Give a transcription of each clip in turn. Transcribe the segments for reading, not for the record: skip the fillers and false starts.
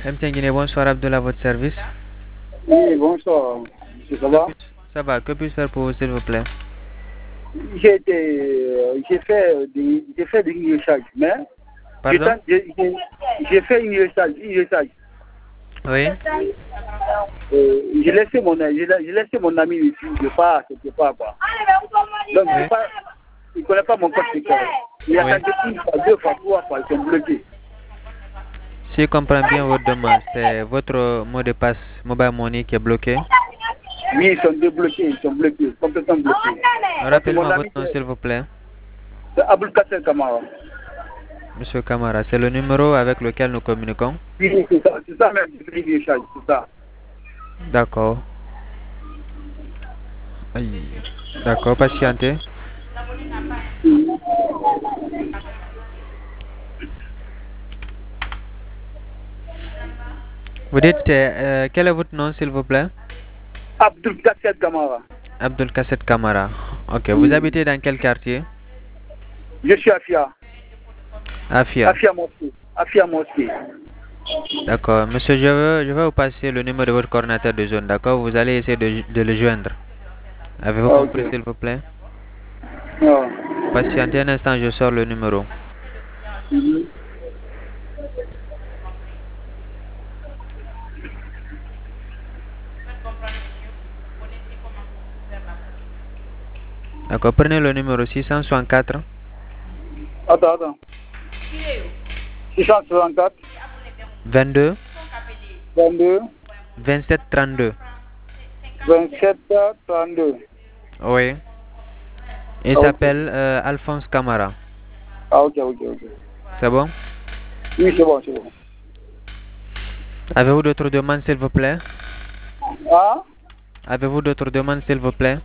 MTN Guinée, bonsoir Abdullah, à votre service. Oui, bonsoir, monsieur, ça va? Ça va, que puis-je faire pour vous, s'il vous plaît? J'ai fait une recharge, mais Pardon? j'ai fait une recharge. Oui. J'ai laissé mon ami ici, je pas, c'était pas quoi. Donc, Oui. il ne connaît pas mon code secret. Il a Oui. tenté une fois, deux fois, trois fois, ils sont bloqués. Si je comprends bien votre demande, c'est votre mot de passe Mobile Money qui est bloqué. Oui, ils sont débloqués, complètement bloqués. Rappelez-moi votre nom, s'il vous plaît. C'est Abul Kassel Kamara. Monsieur Camara, c'est le numéro avec lequel nous communiquons. Oui, c'est ça même, j'ai fait une recharge, c'est ça. D'accord. Aïe. D'accord, patientez. Vous dites, quel est votre nom, s'il vous plaît? Abdul Kassel Kamara. Abdul Kasset Kamara. Ok, vous habitez dans quel quartier? Je suis Afia. Afia. Afia Mosquée. D'accord. Monsieur, je vais vous passer le numéro de votre coordinateur de zone, d'accord? Vous allez essayer de le joindre. Avez-vous compris, Ok. s'il vous plaît? Ah. Patientez un instant, je sors le numéro. Mhm. D'accord, prenez le numéro 664 Attends. 664, 22 22, 27 32. 27, 32. Oui. Il Ah, ok. s'appelle Alphonse Camara. Ah, ok. C'est bon? Oui, c'est bon. Avez-vous d'autres demandes, s'il vous plaît? Ah? Avez-vous d'autres demandes, s'il vous plaît?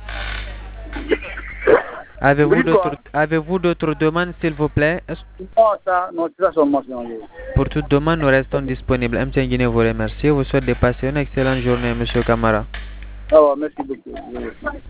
Vous dites quoi? Avez-vous d'autres demandes, s'il vous plaît? Non, c'est ça seulement. Pour toute demande, nous restons disponibles. MTN Guinée vous remercie. Vous souhaite de passer une excellente journée, monsieur Camara. Ah, ouais, merci beaucoup.